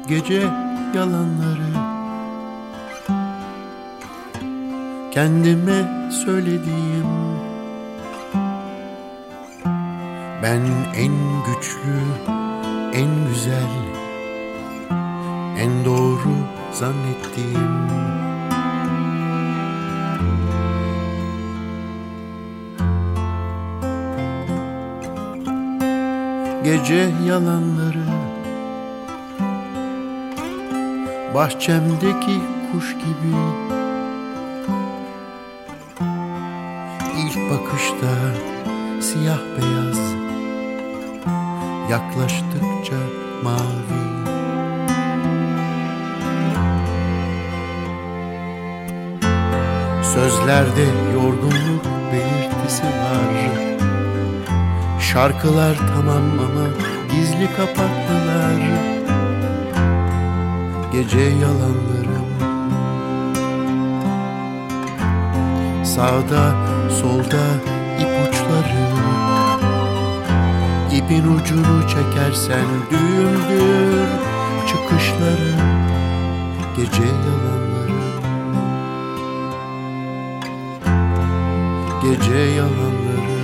Gece yalanları, kendime söylediğim, ben en güçlü, en güzel, en doğru zannettiğim. Gece yalanları, bahçemdeki kuş gibi, ilk bakışta siyah beyaz, yaklaştıkça mavi. Sözlerde yorgunluk belirtisi var. Şarkılar tamam ama gizli kapaklılar. Gece yalanlarım, sağda solda ipuçları, ipin ucunu çekersen düğümdür çıkışları. Gece yalanlarım, gece yalanlarım.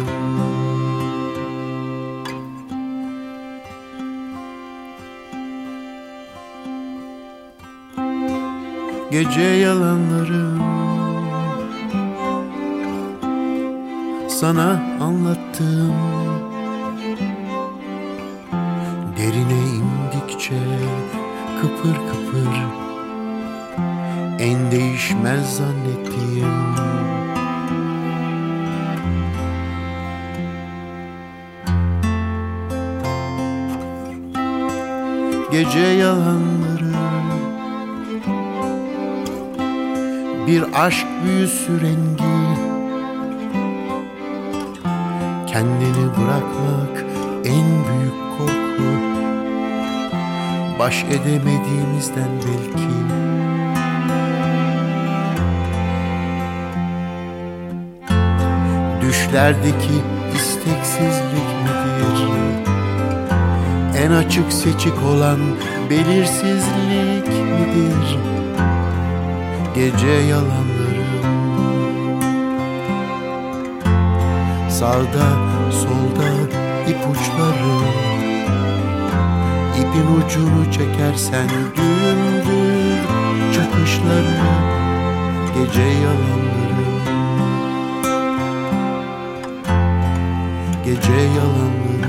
Gece yalanlarım, sana anlattığım, derine indikçe kıpır kıpır, en değişmez zannettiğim. Gece yalanları, bir aşk büyüsü rengi, kendini bırakmak en büyük korku, baş edemediğimizden belki. Düşlerdeki isteksizlik midir? En açık seçik olan belirsizlik midir? Gece yalanlarım, sağda solda ipuçları, ipin ucunu çekersen düğümdür çıkışları. Gece yalanlarım, gece yalanlarım.